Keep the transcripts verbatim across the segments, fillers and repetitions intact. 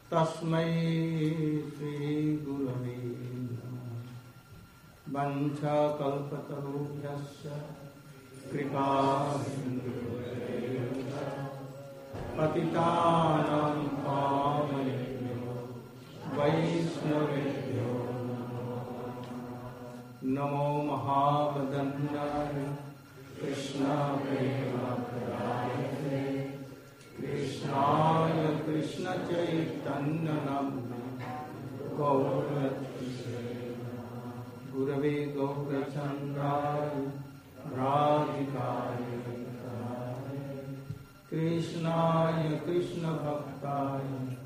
तस्मै श्रीगुरवे नमः। वंशकल्पतरुभ्यश्च कृपासिन्धुभ्यैव पतितानां पावनेभ्यो वैष्णवेभ्यो नमो महावदन्याय कृष्णप्रेमप्रदायते कृष्णाय कृष्णचैतन्यनाम्ने गौरक्षसे गुरवे गौरचन्द्राय राधिकाय कृष्णाय कृष्णभक्ताय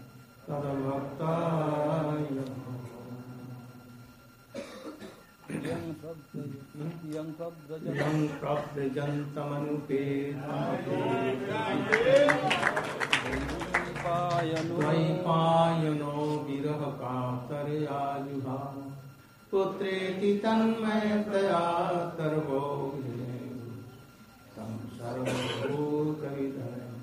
तद्भक्ताय यं प्रव्रजन्तमनुपेतमनुपायनो विरहकातरयायुहा पुत्रेति तन्मयतया सर्वो तं सर्वभूतविधरम्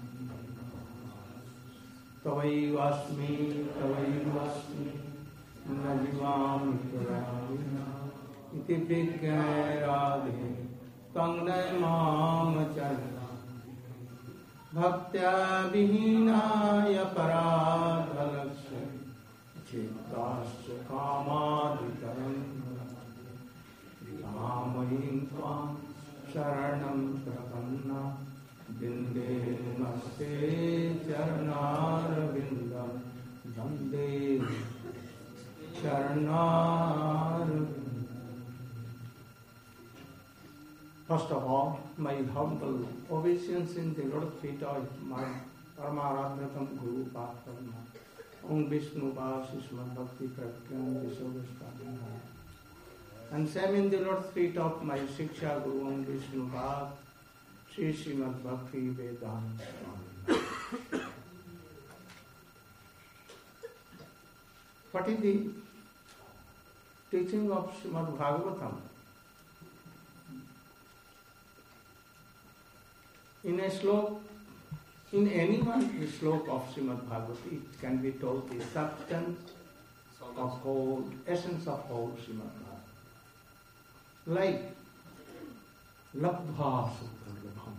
तवैवास्मि तवैवास्मि न जीवामि पुराणिना इति विज्ञाय राधे तं नमामचरणा भक्त्या विहीनाय पराधलक्ष्य चित्ताश्च कामादितरन् कामहीं त्वां शरणं प्रपन्ना बिन्दे नमस्ते चरणारविन्दं वन्दे चरणारविन्दम्। First of all, my humble obeisance in the Lord's feet of my Paramaradhyatam Guru Padma, Om Vishnu Vasi Srimad Bhakti Prakyam Visogastami. And same in the Lord's feet of my Shiksha Guru, Om Vishnu Bhag, Sri Srimad Bhakti Vedanta Swami. What is the teaching of Srimad Bhagavatam? In a slok, in any one slok of Srimad Bhagavatam, it can be told the substance of whole, essence of whole Srimad Bhagavatam. Like, labdha sukharlabham,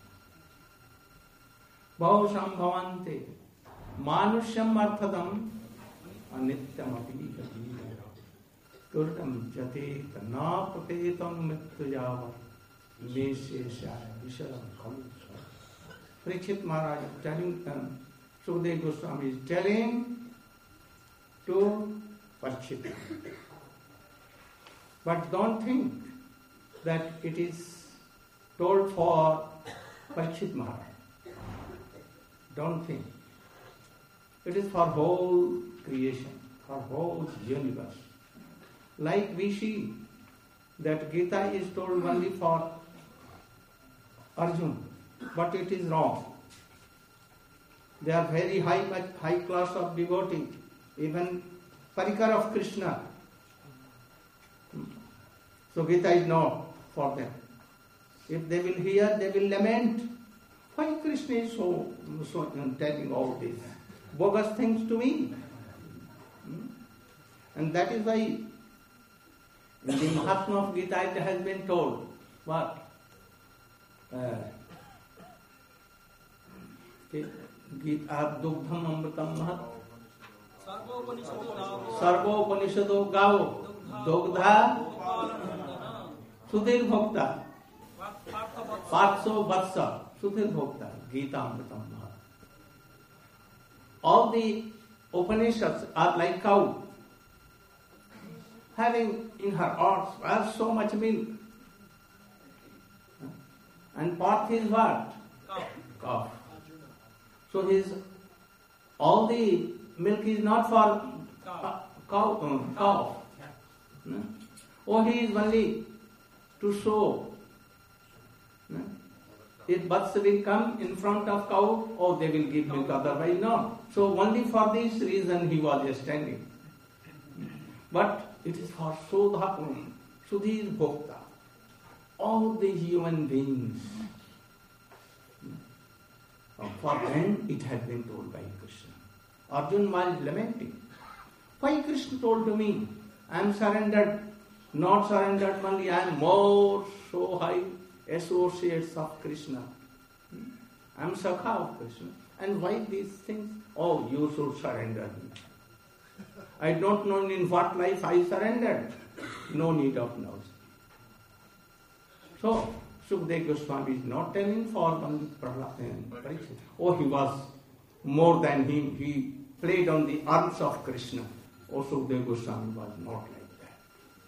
bahusam bhavante, manusyam arthadam, anityam api gatirah, kurdam jatet, na patetam mityajava, meseshaya, visharam khalu. Parikshit Maharaj is telling them, Sukadeva Goswami is telling to Parikshit. But don't think that it is told for Parikshit Maharaj. Don't think. It is for whole creation, for whole universe. Like we see that Gita is told only for Arjuna. But it is wrong. They are very high, high class of devotee, even Parikar of Krishna. So Gita is not for them. If they will hear, they will lament. Why Krishna is so, so telling all this bogus things to me? And that is why in the Mahatma of Gita it has been told, what? Uh, Gita दुग्धम अमृतम महत् सर्वोपनिषदो गावो दुग्धा सुधीर भोक्ता पाँच सौ वत्स सुधीर भोक्ता गीता अमृतम महत्. All the Upanishads are like cow, having in her arms are so much milk, and Parth is what? Cow. So his all the milk is not for cow. cow, um, cow. No? Or he is only to show. No? If Vatsa will come in front of cow, or they will give milk, otherwise no. So only for this reason he was standing. But it is for Sudha, Sudhir Bhokta. All the human beings. For them it has been told by Krishna. Arjuna was lamenting. Why Krishna told to me, I am surrendered, not surrendered only, I am more so high associates of Krishna. I am Sakha of Krishna. And why these things? Oh, you should surrender me. I don't know in what life I surrendered. No need of knowledge. So, Sukadeva Goswami is not telling for only Prahlad. Oh, he was more than him. He played on the arms of Krishna. Oh, Sukadeva Goswami was not like that.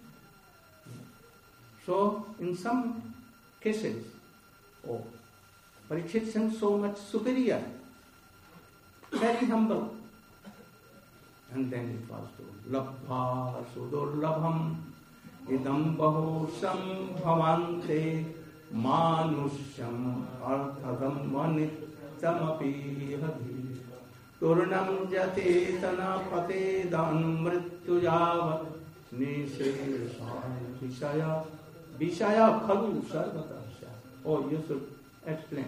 So, in some cases, oh, Parikshit seems so much superior, very humble. And then it was told, Labha sudurlabham idam bahusham bhavante manusyam arthadam vanittamapi hadhi turnam jatetana patedan mrityujavat nishesaya vishaya vishaya khalu sarvatasya. Oh, you should explain.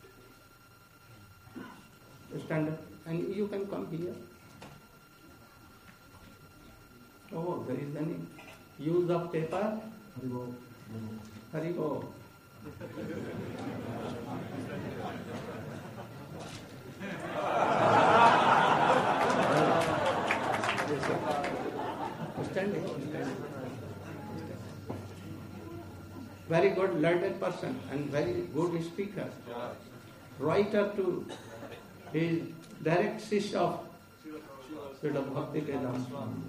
Stand up and you can come here. Oh, there is any use of paper? Haribo. Haribo. Standing. Very good learned person and very good speaker. Writer too. He is direct Shishya of Srila Bhakti Vedanta Swami.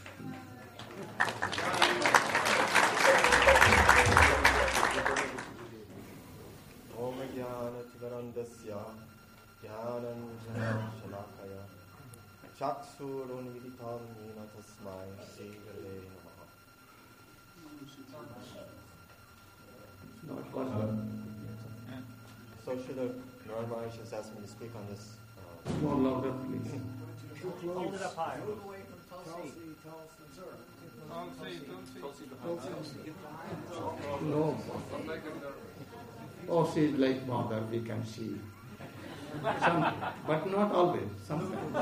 Om Jnana Tivarandasya Jnananjana Shalakaya Chaksurun Viditam Nina Tasmai Sri Gurave Namaha. Not possible. So Srila Narayana Maharaj has asked me to speak on this. Uh, More louder, please. Hold it up high. Move away from Tulsi. No. Oh, she is like mother, we can see. Some, but not always. Sometimes.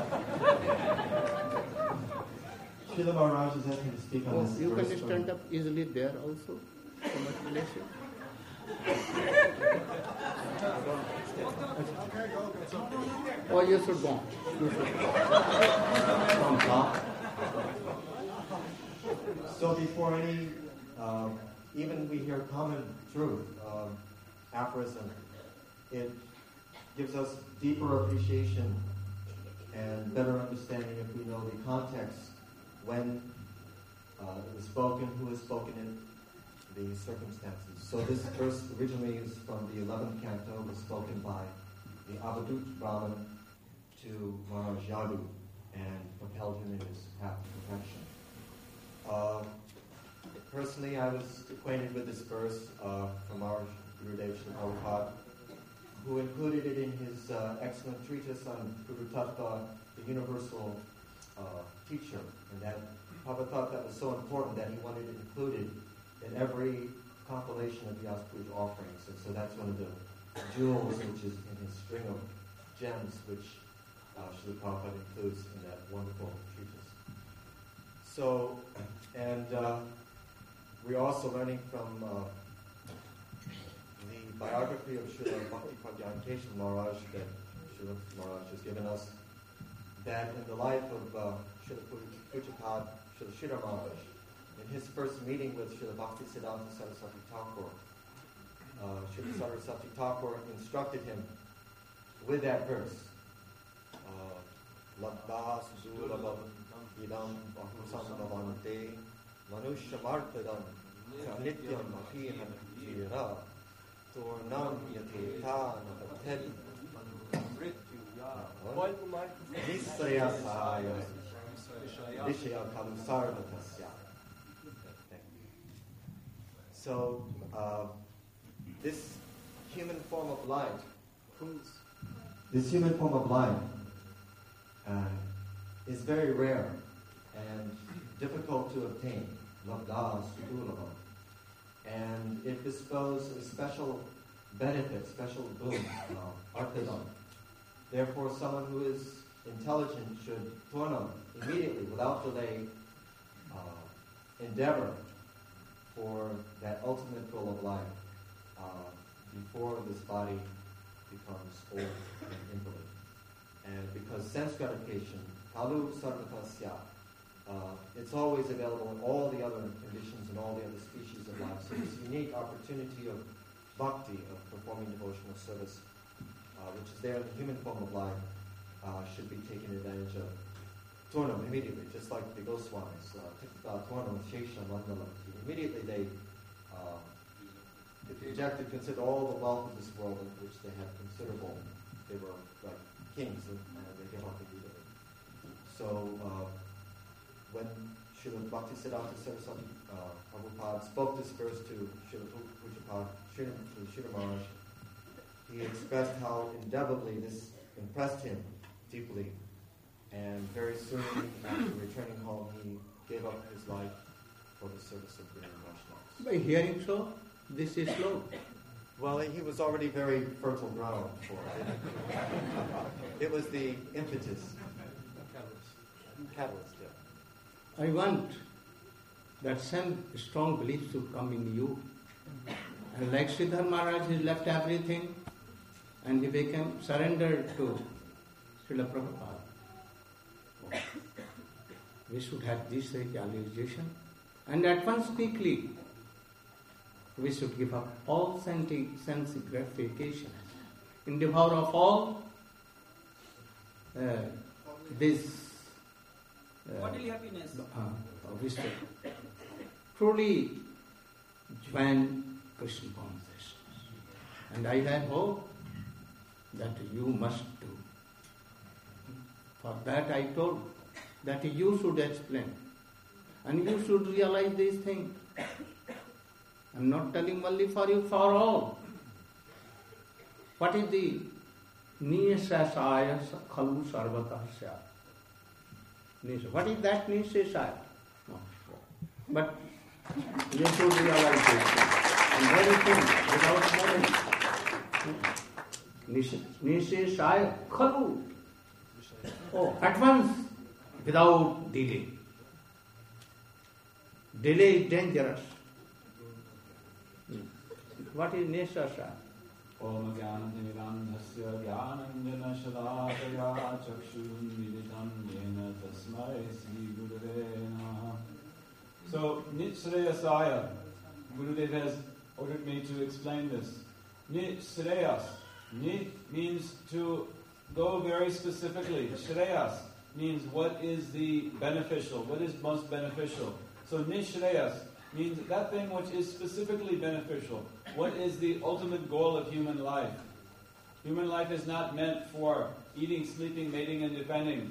Srila Maharaj has asked me to speak on Oh, this. you can verse stand from- up easily there also. So much relation. Oh, you should go. You should go. From top. So before any, uh, even we hear common truth, um, aphorism, it gives us deeper appreciation and better understanding if we know the context, when uh, it was spoken, who has spoken it, the circumstances. So this verse originally is from the eleventh canto, was spoken by the Avadut Brahman to Maharaj Yadu and propelled him in his path to perfection. Uh, personally, I was acquainted with this verse uh, from Maharaj Gurudev Srila Prabhupada, who included it in his uh, excellent treatise on Guru Tattva, the universal uh, teacher, and that Prabhupada thought that was so important that he wanted it included in every compilation of Vyasa Puja offerings. And so that's one of the jewels which is in his string of gems, which uh, Srila Prabhupada includes in that wonderful treatise. So, and uh, we're also learning from uh, the biography of Srila Bhakti Pragyan Keshav Maharaj that Srila Maharaj has given us, that in the life of uh, Srila Pujapad, Srila Sridhar Maharaj, in his first meeting with Srila Bhakti Siddhanta Saraswati Thakur, uh, Srila Saraswati Thakur instructed him with that verse, Labdha Sudurabhav Idam Bahusam Bhavante Manushamartadam Nityam Apihan Vira Tornam Yateta Napated Nisrayasaya Vishaya Kalusarvatasya. So, uh, this human form of life, this human form of life uh, is very rare and difficult to obtain. Labdha Sudurlabha. And it bestows a special benefit, special boon, uh, artadam. Therefore, someone who is intelligent should Turnam immediately, without delay, uh, endeavor for that ultimate goal of life uh, before this body becomes old and invalid. And because sense gratification, kalu sarvatasya, uh, it's always available in all the other conditions and all the other species of life. So this unique opportunity of bhakti, of performing devotional service, uh, which is there in the human form of life, uh, should be taken advantage of. Turnam immediately, just like the Goswamis, uh, Turnam, Shesha, Mandala. Immediately they uh, rejected, considered all the wealth of this world, in which they had considerable. They were like kings, and uh, they gave up immediately. So uh, when Srila Bhaktisiddhanta Saraswati uh, Prabhupada spoke this verse to Srila Pujapad, Srila Srila Maharaj, he expressed how indelibly this impressed him deeply. And very soon after returning home, he gave up his life for the service of Guru Vaishnavas. By hearing so, this is slow. Well, he was already very fertile ground for it. It was the impetus. Catalyst. Catalyst, yeah. I want that same strong belief to come in you. And like Siddhar Maharaj, he left everything and he became surrendered to Srila Prabhupada. We should have this realization, and at once quickly we should give up all sense gratification in the power of all uh, this uh, bodily happiness. Uh, wisdom. Truly join Krishna consciousness, and I have hope that you must do. For that I told that you should explain and you should realize these things. I'm not telling only for you, for all. What is the Nishasaya Khalu Sarvatasya? What is that Nishasaya? No. But you should realize this. And very soon, without knowledge, Nishasaya Khalu. Oh, at once, without delay. Delay is dangerous. What is Nishasaya? Om Jnanatimirandhasya Jnananjana Shalakaya Chakshun Militam Yena Tasmai Sri Gurave Namaha. So, Nitshreyasaya, Gurudev has ordered me to explain this. Nitshreyas. Nit means to go very specifically. Shreyas means what is the beneficial, what is most beneficial. So Nishreyas means that thing which is specifically beneficial. What is the ultimate goal of human life? Human life is not meant for eating, sleeping, mating, and defending.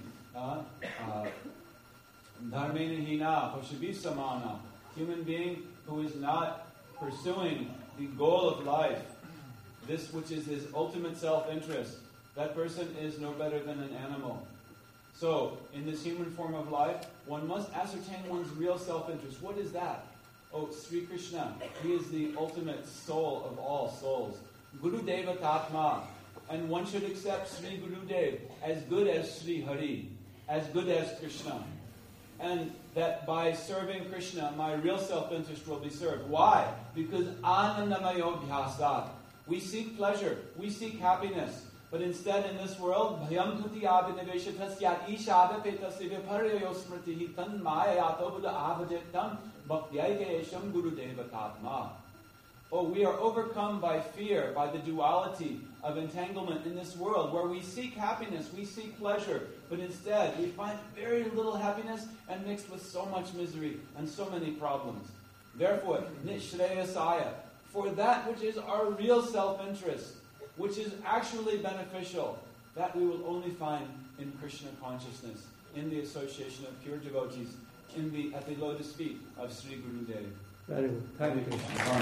Dharmena hina, pashabi samana. Human being who is not pursuing the goal of life, this which is his ultimate self-interest, that person is no better than an animal. So, in this human form of life, one must ascertain one's real self-interest. What is that? Oh, Sri Krishna. He is the ultimate soul of all souls. Guru Deva Tatma. And one should accept Sri Gurudev as good as Sri Hari, as good as Krishna. And that by serving Krishna, my real self-interest will be served. Why? Because Anandamayo Bhyasat. We seek pleasure. We seek happiness. But instead, in this world, bhayam tuti abhinaveshatasya ishadapetasya viparyayo smritihi tan mayayato buddha avajetam bhaktyayesham gurudeva tatma. Oh, we are overcome by fear, by the duality of entanglement in this world, where we seek happiness, we seek pleasure, but instead we find very little happiness and mixed with so much misery and so many problems. Therefore, nishreyasaya, for that which is our real self-interest, which is actually beneficial, that we will only find in Krishna consciousness, in the association of pure devotees, in the at the lotus feet of Sri Gurudev. Very good. Thank you.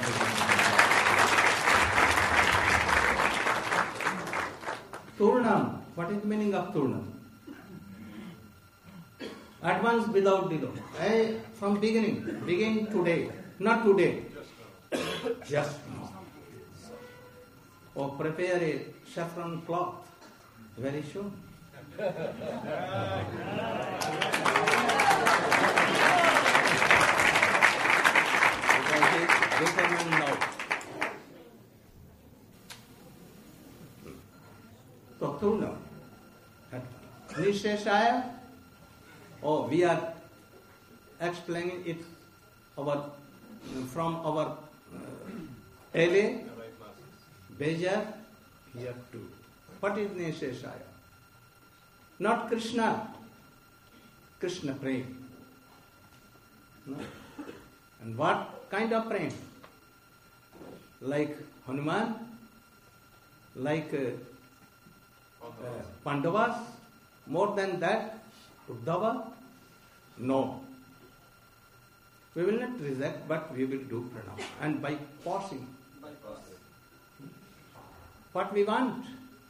Turnam. What is the meaning of Turnam? At once, without delay. I, from beginning, begin today, not today, just now. Or prepare a saffron cloth very soon. Because he is determined now. So through now, Nisheshaya, oh, we are explaining it our, from our uh, L A, Bejar, here too. What is Nisheshaya? Not Krishna. Krishna prem. No? And what kind of prem? Like Hanuman? Like uh, uh, Pandavas? More than that? Uddhava? No. We will not reject, but we will do pranam. And by passing. What we want?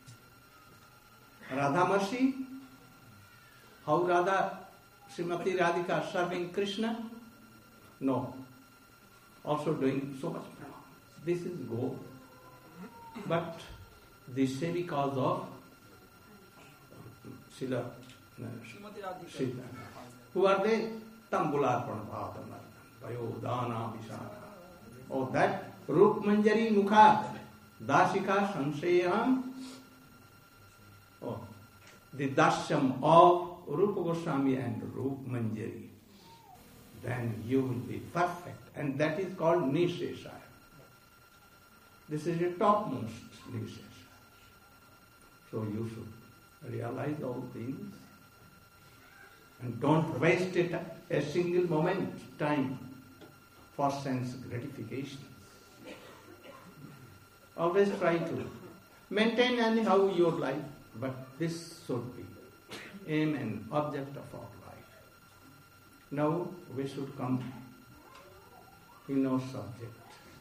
Radha Mercy? How Radha, Srimati Radhika serving Krishna? No. Also doing so much pranam. This is goal. But this is because of Srila Srila. Who are they? Tambular Pranabhatam, Vayodana Vishana. Oh, that Rup Manjari Mukha, Dashika Samshayam. Oh, the Dasyam of Rupa Goswami and Rup Manjari. Then you will be perfect. And that is called Nisheshaya. This is the topmost Nisheshaya. So you should realize all things. And don't waste it a single moment time for sense gratifications. Always try to maintain anyhow your life, but this should be aim and object of our life. Now we should come in our subject.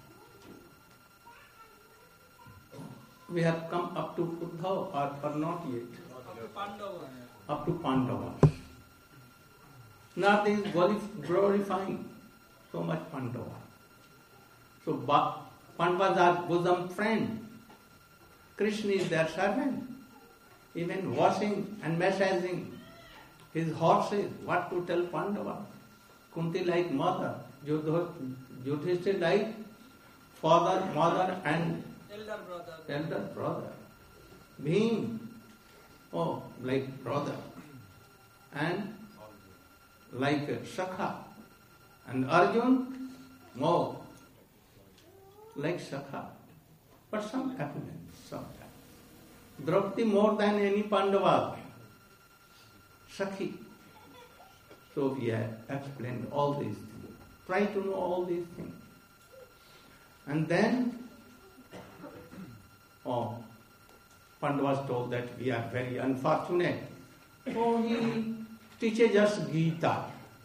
We have come up to Uddhava or, or not yet? Up to Pandavas. Nothing is glorifying so much Pandava. So Pandavas are bosom friend. Krishna is their servant. Even washing and massaging his horses. What to tell Pandava? Kunti like mother. Yudhishthira like father, mother and elder brother. Elder brother. Bhim, oh, like brother. And like Sakha. And Arjun, oh, like Sakha. But some happiness sometimes. Draupadi more than any Pandava. Sakhi. So we have explained all these things. Try to know all these things. And then, oh, Pandavas told that we are very unfortunate. Oh, he teaches us Gita.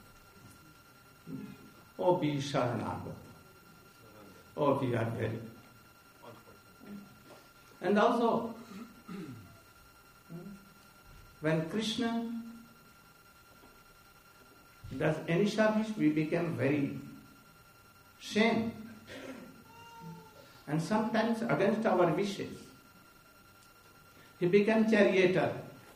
Oh, be Sharanagata. Oh, we are very. And also, when Krishna does any service, we become very shame. And sometimes against our wishes. He became charioteer.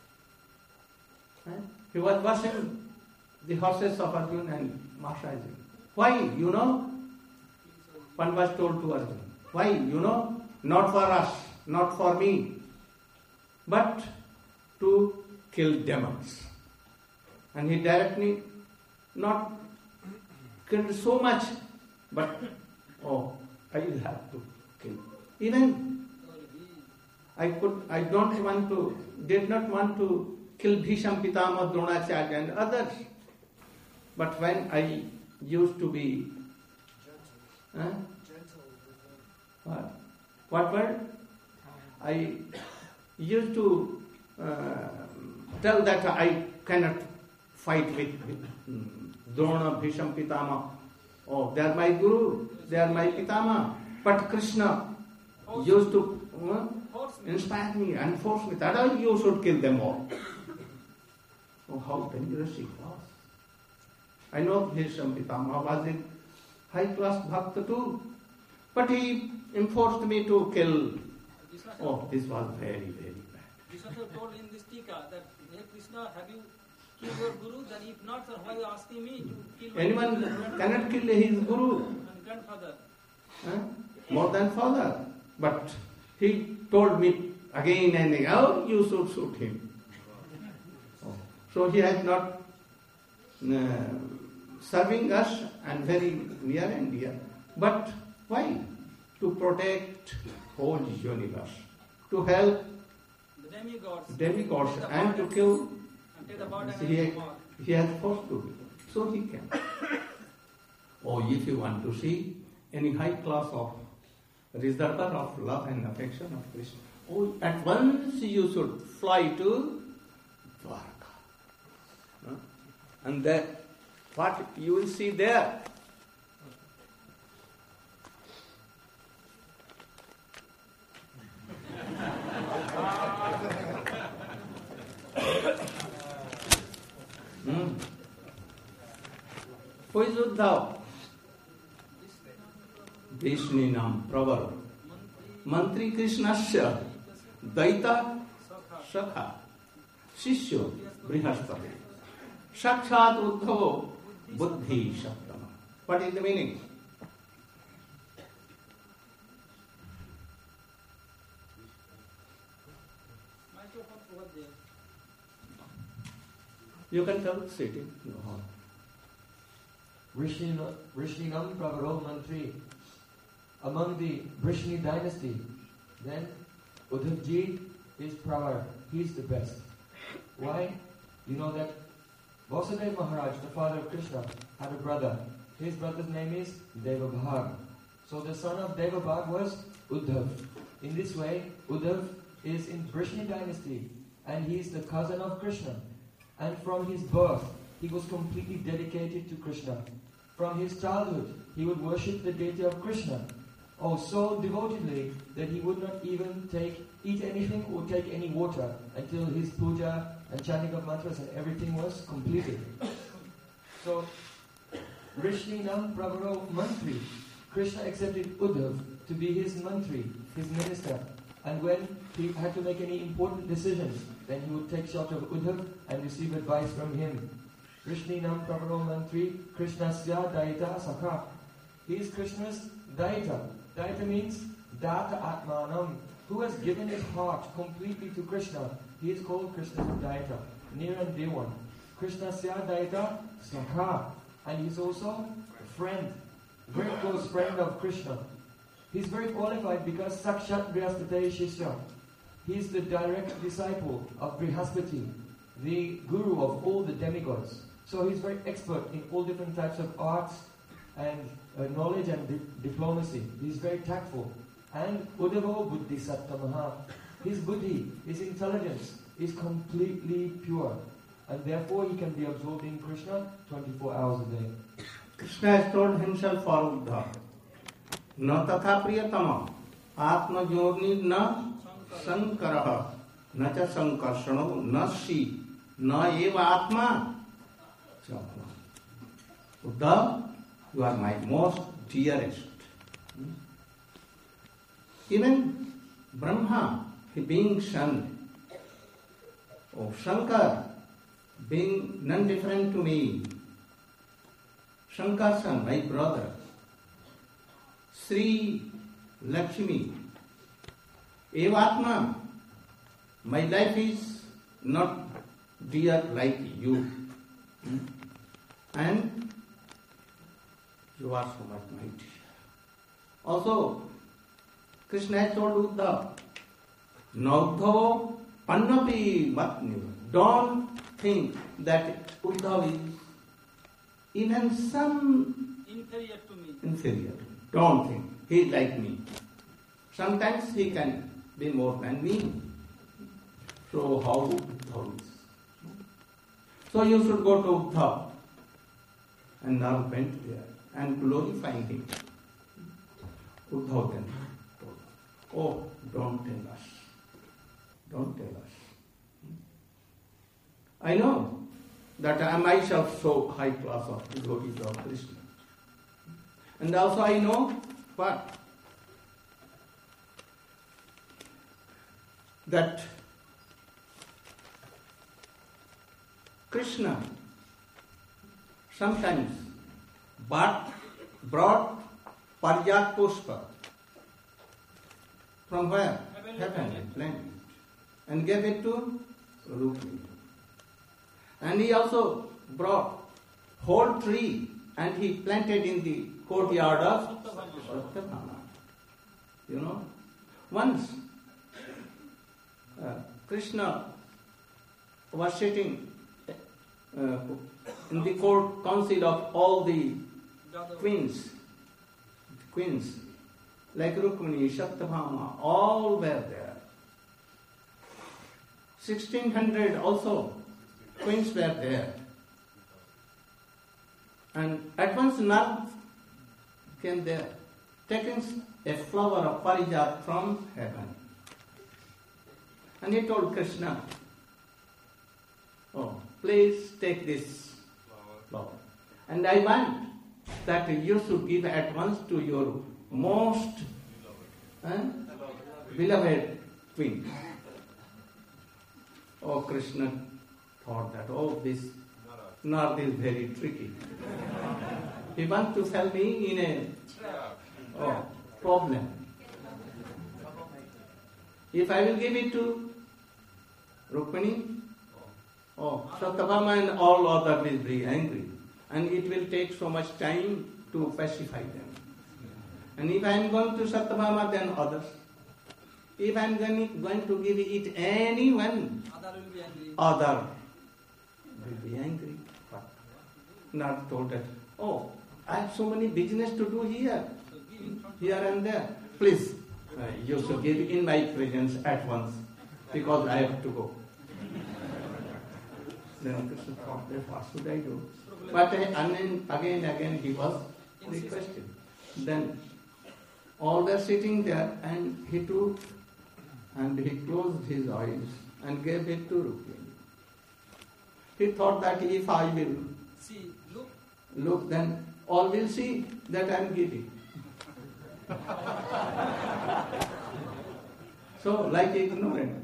He was washing the horses of Arjuna and massaging. Why? You know? One was told to Arjuna. Why? You know? Not for us, not for me, but to kill demons. And he directly not killed so much, but oh, I will have to kill. Even I could, I don't want to, did not want to kill Bhisham, Pitama, Dronacharya and others. But when I used to be, huh? What? What word? I used to uh, tell that I cannot fight with, with um, Drona, Bhisham, Pitama. Oh, they are my Guru, they are my Pitama. But Krishna used to uh, inspire me and force me that oh, you should kill them all. Oh, how dangerous he was. I know Bhisham Pitama was a high class bhakta too. But he enforced me to kill. Oh, this was very, very bad. This was told in this tika that Hey Krishna, have you killed your guru? Then if not, sir, why are you asking me to kill my Anyone grandfather cannot kill his guru, and grandfather? huh? More than father. But he told me again and again, oh, you should shoot him. Oh. So he has not uh, serving us and very near and dear. But why? To protect whole universe, to help The demigods. demigods Take the and to burden kill. and take the burden He, and walk. he has forced to do. So he can. Or if you want to see any high class of reservoir of love and affection of Krishna, oh, at once you should fly to Dwarka. Huh? And then what you will see there? Hmm. Who is Uddhav? Vishninam Pravar. Mantri Krishnasya Daita Sakha Shishyo Brihaspati. Sakshat Uddhavo Buddhi Saptama. What is the meaning? Microphone over there. You can tell sitting. No. Rishinam Rishinam Pravaro Mantri among the Vrishni dynasty. Then Uddhavji is Pravar. He's the best. Why? You know that Vasudeva Maharaj, the father of Krishna, had a brother. His brother's name is Devabhag. So the son of Devabhag was Uddhav. In this way, Uddhav is in Vrishni dynasty and he is the cousin of Krishna. And from his birth, he was completely dedicated to Krishna. From his childhood, he would worship the deity of Krishna. Oh, so devotedly that he would not even take, eat anything or take any water until his puja and chanting of mantras and everything was completed. So, Rishninam Pravaro Mantri, Krishna accepted Uddhav to be his mantri, his minister. And when he had to make any important decisions, then he would take shelter of Uddhav and receive advice from him. Rishninam Pravaro Mantri, Krishnasya Daita Sakha. He is Krishna's Daita. Daita means Data Atmanam, who has given his heart completely to Krishna. He is called Krishna's Daita, near and dear one. Krishnasya Daita Sakha. And he's also a friend, very close friend of Krishna. He's very qualified because Sakshat Brihaspati Shishya. He is the direct disciple of Brihaspati, the guru of all the demigods. So he's very expert in all different types of arts and uh, knowledge and di- diplomacy. He's very tactful. And Uddhavo Buddhi Sattamaha. His buddhi, his intelligence is completely pure. And therefore he can be absorbed in Krishna twenty-four hours a day. Krishna has told himself for Uddhav. Na tatha priyatama atma joni na sankaraha na cha sankarsano na si na eva atma. Uddhav, you are my most dearest. Even Brahma, he being son of Shankar, being none different to me. Shankar's son, my brother. Sri Lakshmi, Evatma, my life is not dear like you. And you are so much my dear. Also, Krishna has told Uddhav, Naudhavo Pannapi Matni. Don't think that Uddhav is even some Inferior to me. inferior. Don't think. He is like me. Sometimes he can be more than me. So how Uddhav is? So you should go to Uddhav and now went there and glorify him. Uddhav then told, oh, don't tell us. Don't tell us. I know that I myself so high class of devotees of Krishna. And also I know what? That Krishna sometimes but brought Parijat Pushpa from where? Heavenly planet, and gave it to Rukmini. And he also brought whole tree and he planted in the courtyard of Satyabhama. You know, once uh, Krishna was sitting uh, in the court council of all the queens, queens like Rukmini, Satyabhama, all were there. Sixteen hundred also queens were there. And at once Narad came there, taking a flower of Parijat from heaven. And he told Krishna, oh, please take this flower. And I want that you should give at once to your most eh, beloved queen. Oh, Krishna thought that, oh, this Narad is very tricky. He wants to sell me in a oh, problem. If I will give it to Rukmini, oh, Satyabhama and all others will be angry. And it will take so much time to pacify them. And if I am going to Satyabhama, then others. If I am going to give it anyone, Other will be angry. other will be angry. Narad told that, oh, I have so many business to do here, So give in front here and there. Please, uh, you should give in my presence at once, because I have to go. Then Krishna thought, what should I do? But uh, and then again, again he was requested. Then all were sitting there, and he took and he closed his eyes and gave it to Rukmini. He thought that if I will see, look, look, then all will see that I am giving. So, like ignorant,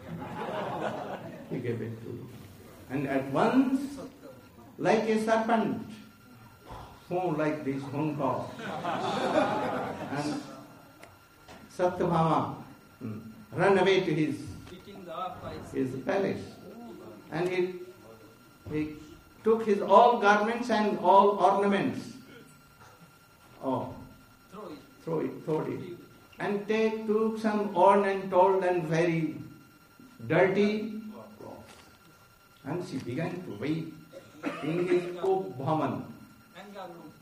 he gave it to Rukmini. And at once, like a serpent, oh, like this hunkar. And Satyabhama hmm, ran away to his, beating the earth by his his palace. And he, he took his all garments and all ornaments. Oh, throw it. throw it, throw it. And take, took some worn and torn and very dirty clothes. And she began to weep in his Kop Bhaman. Anger room.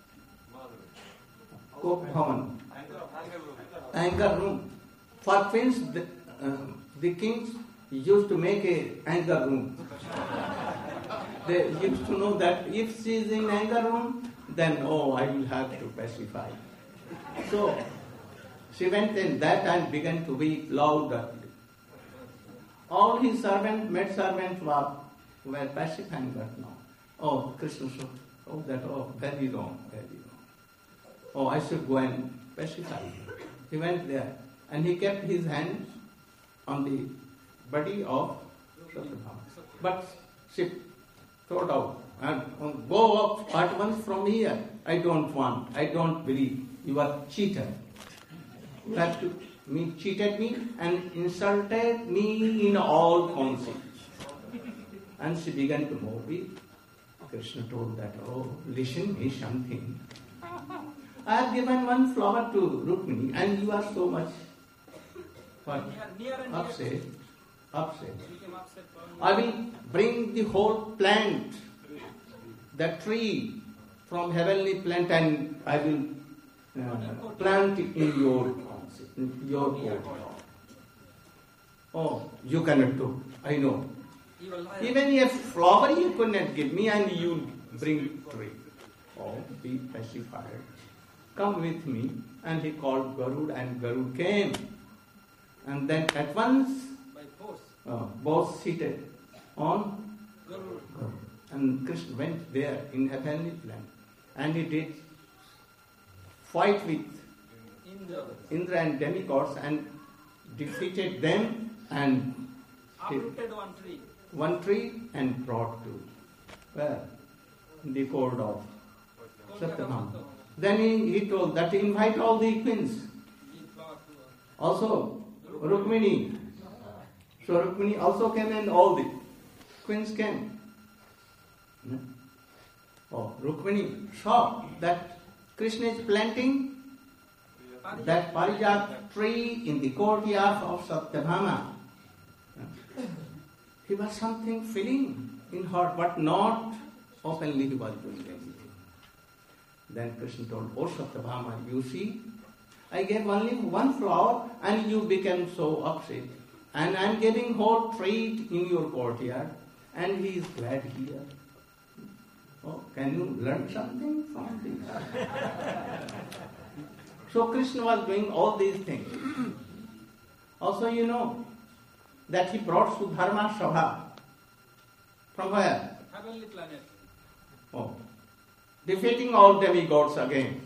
Kop Bhaman. Anger room. For queens, the, uh, the kings used to make a anger room. They used to know that if she is in anger room, then oh, I will have to pacify. So she went in that and began to weep loudly. All his servants, maid servants were, were pacifying that now. Oh, Krishna said, oh, that, oh, very wrong, very wrong. Oh, I should go and pacify. He went there and he kept his hands on the body of Satyabhama. But she throw out and um, go up at once from here. I don't want, I don't believe. You are cheater. You have to me cheated me and insulted me in all counsel. And she began to move it. Krishna told that, oh, listen me something. I have given one flower to Rukmini and you are so much what? Near, near and upset. near. Upset. He became upset. I will bring the whole plant, the tree from heavenly plant, and I will uh, plant it in your in your court. Oh, you cannot do. I know. You will lie. Even a flower you could not give me, and you bring tree. Oh, be pacified. Come with me. And he called Garud, and Garud came. And then at once, By force. uh, both seated on Garud. Garud. And Krishna went there in heavenly plant. And he did fight with Indra. Indra and demigods and defeated them and Uprooted one tree. one tree and brought to where? In the court of Satyabhama. Then he, he told that invite all the queens. Also, Rukmini. So Rukmini also came and all the queens came. Oh, Rukmini saw that Krishna is planting that Parijat tree in the courtyard of Satyabhama. He was something feeling in heart, but not openly he was doing anything. Then Krishna told, oh Satyabhama, you see, I gave only one flower and you became so upset. And I am giving whole tree in your courtyard and he is glad here. Oh, can you learn something from this? So Krishna was doing all these things. Also you know that he brought Sudharma Sabha. From where? Heavenly planet. Oh, defeating all demigods again.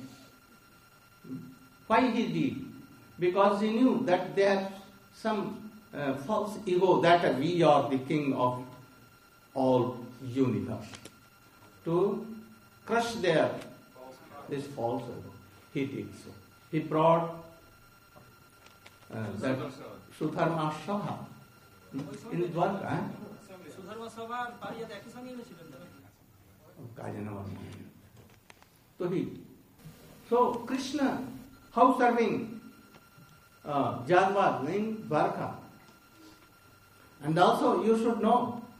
Why he did? Because he knew that there are some uh, false ego that we are the king of all universe. To crush their this false ego, he did so. He brought uh, that Sudharma Sabha in Dwarka. Eh? Sudharma Sabha আর পারিজাত একই সঙ্গে এনেছিলেন না? কাজে নেওয়া So he, so Krishna, how serving uh, Jadavad in Dwarka. And also you should know,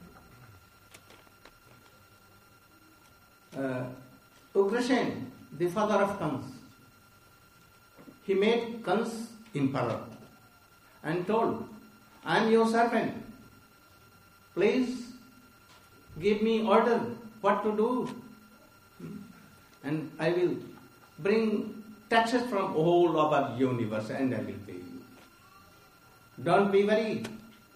uh, Ugrasen, the father of Kans, he made Kans emperor and told, I am your servant. Please give me order what to do. And I will bring taxes from all over the universe and I will pay you. Don't be worried.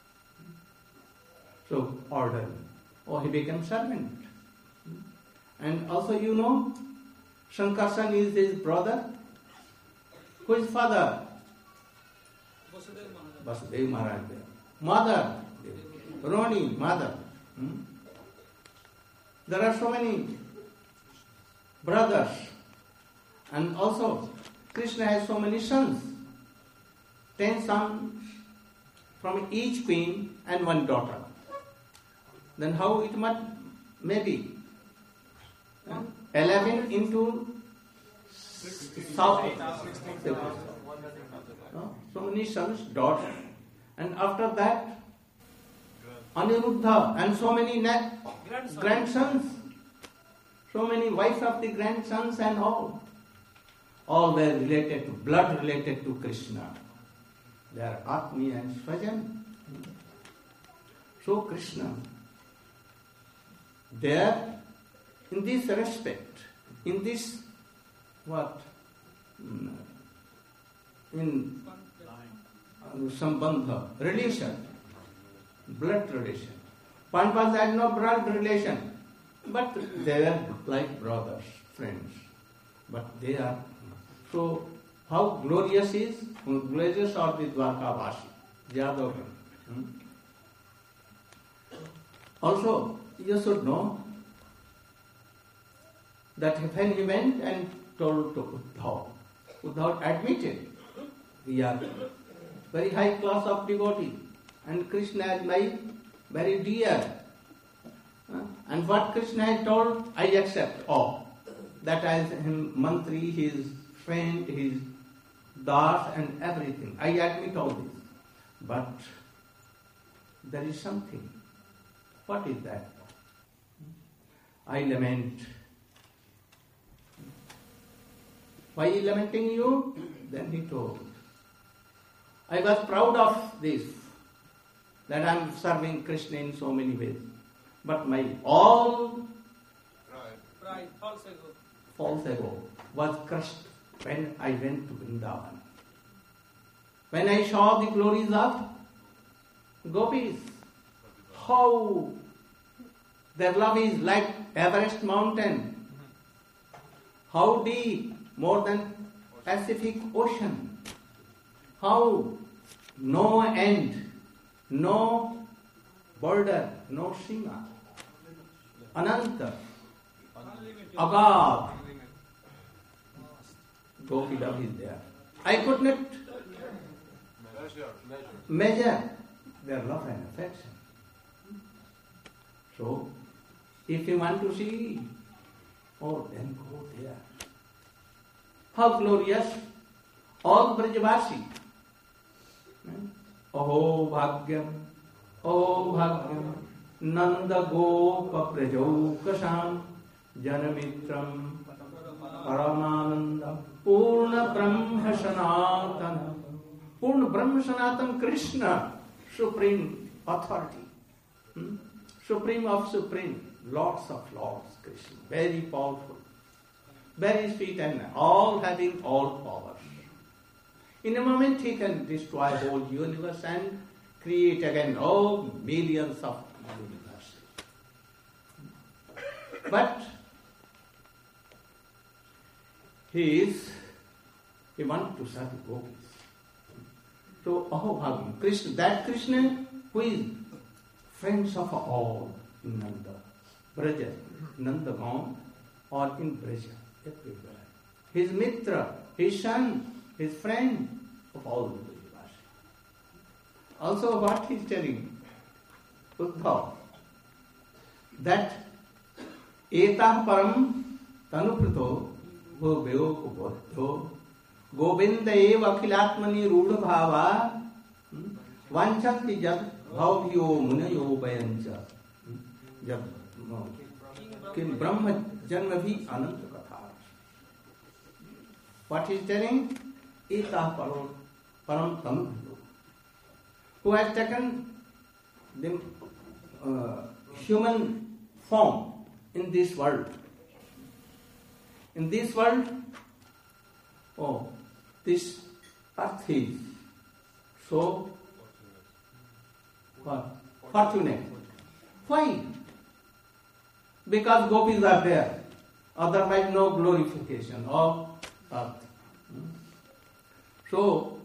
So order. Oh, he became servant. And also you know, Shankarsan is his brother. Who is father? Vasudev Maharaj. Mother, Roni, mother. Hmm? There are so many brothers. And also, Krishna has so many sons. Ten sons from each queen and one daughter. Then how it might may be? Huh? Eleven into south. No? So many sons, daughters. And after that, Aniruddha and so many na- Grandson. grandsons. So many wives of the grandsons and all. All were related to, blood related to Krishna. They are Atmi and Swajan. So Krishna, there, in this respect, in this, what, in sambandha, relation, blood relation. Pandavas had no blood relation, but they were like brothers, friends. But they are, so how glorious is, glorious are the Dwarkavasi, Jadava. Hmm? Also, you should know that when he went and told to Uddhav, Uddhav admitted, we are very high class of devotee and Krishna is my very dear. Uh, and what Krishna has told, I accept all. That as him mantri, his friend, his das and everything. I admit all this. But there is something. What is that? I lament. Why lamenting you? Then he told, I was proud of this, that I am serving Krishna in so many ways. But my all Pride, false ego. false ego was crushed when I went to Vrindavan. When I saw the glories of gopis, how their love is like Everest mountain, how deep, more than Pacific Ocean, how no end, no border, no sima, Ananta, Unlimited. Agad. Gopi love is there. I could not Measure, measure. measure their love and affection. So, if you want to see, oh, then go there. How glorious! All Brajavasi. Aho bhagyam, oh bhagyam, Nanda gopa prajau kasam, janamitram, paramanandam, purna brahma sanatana. Purna brahma sanatana Krishna, supreme authority. Hmm? Supreme of supreme, Lords of Lords, Krishna. Very powerful. Very sweet and all having all powers. In a moment he can destroy whole universe and create again all millions of universes. But he is, he wants to serve the gopis. So, Aho Bhagwan, Krishna, that Krishna who is friends of all in Nanda, Braja, Nandagaon or in Braja, everywhere. His mitra, his son, his friend of all the Brajavasi. Also what he is telling, Uddhav, that etah param tanuprito bhuvyo kubodho govinda eva akhilatmani rudha bhava vanchanti jad bhavyo munayo bayancha jab kim brahma janma bhi ananta katha. What he is telling? Etah param param tanuprito, who has taken the uh, human form in this world. In this world, oh, this earth is so what? Fortunate. Why? Because gopis are there. Otherwise, no glorification of earth. So,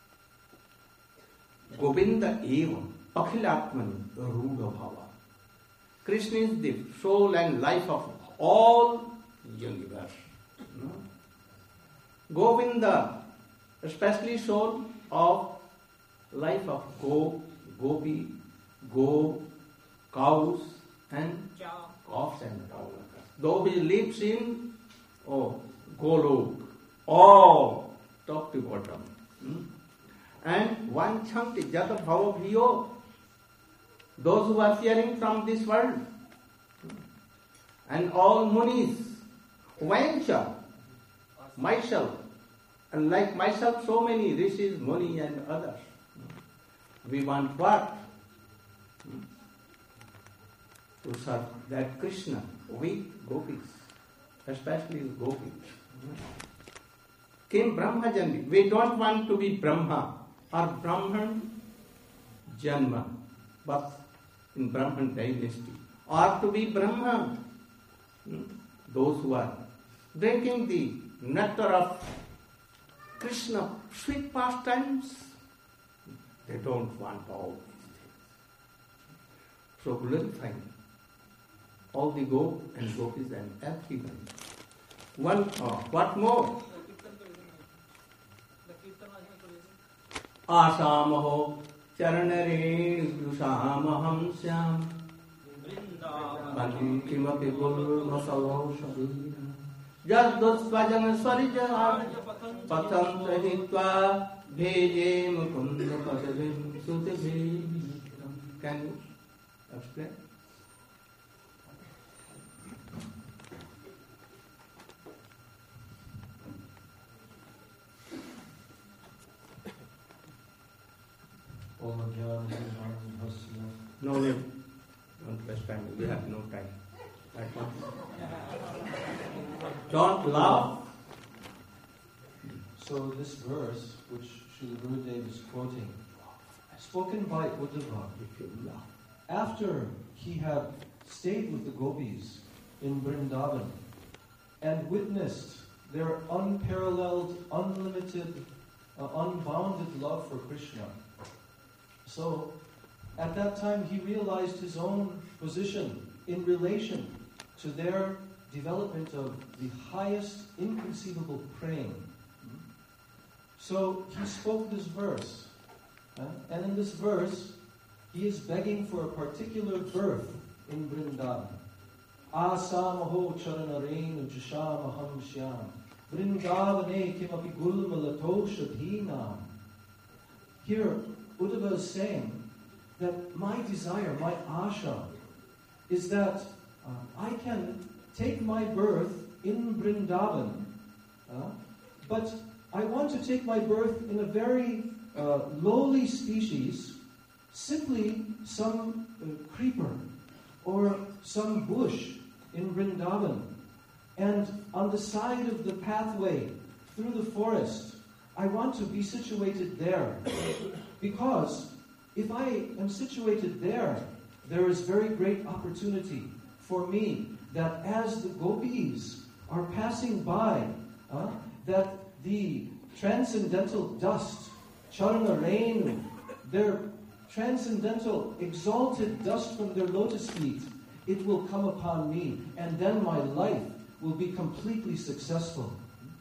Govinda eva akhilatmani ruda bhava. Krishna is the soul and life of all universe. No? Govinda, especially soul of life of go, gopi, go, cows and Cow. calves and cows. Though he lives in oh, Golok, all top to bottom. Hmm? And one chunk is jata bhava bhiyo, those who are fearing from this world. And all munis, Vansha, myself, and like myself so many rishis, muni and others. We want what? To serve that Krishna with gopis, especially gopis. Kim Brahma Janmi. We don't want to be Brahma or Brahman Janma, but in Brahman dynasty. Or to be Brahma, those who are drinking the nectar of Krishna sweet pastimes, they don't want all these things. So glorifying all the go and gopis and everyone. One, uh, what more? Asamaho charanareshushamaham syam Bhakti kimapi gulmasalo shabira Jadosvajan swarija Patanta hitva Bheje mukunda padavim sutibhi. Can you explain? No need. Don't waste time. We have no time. Right now. Don't laugh. So this verse, which Srila Gurudev is quoting, spoken by Uddhava, If you laugh. after he had stayed with the gopis in Vrindavan and witnessed their unparalleled, unlimited, uh, unbounded love for Krishna. So, at that time he realized his own position in relation to their development of the highest inconceivable praying. So he spoke this verse, uh, and in this verse, he is begging for a particular birth in Vrindavan. Asamaho charanarenu jashamaham shyam Vrindavane kimapi gulmalato shadhinam. Here, Uddhava is saying that my desire, my asha, is that uh, I can take my birth in Vrindavan, uh, but I want to take my birth in a very uh, lowly species, simply some uh, creeper or some bush in Vrindavan. And on the side of the pathway through the forest, I want to be situated there. Because if I am situated there, there is very great opportunity for me that as the gopis are passing by, uh, that the transcendental dust, charana renu, their transcendental, exalted dust from their lotus feet, it will come upon me, and then my life will be completely successful.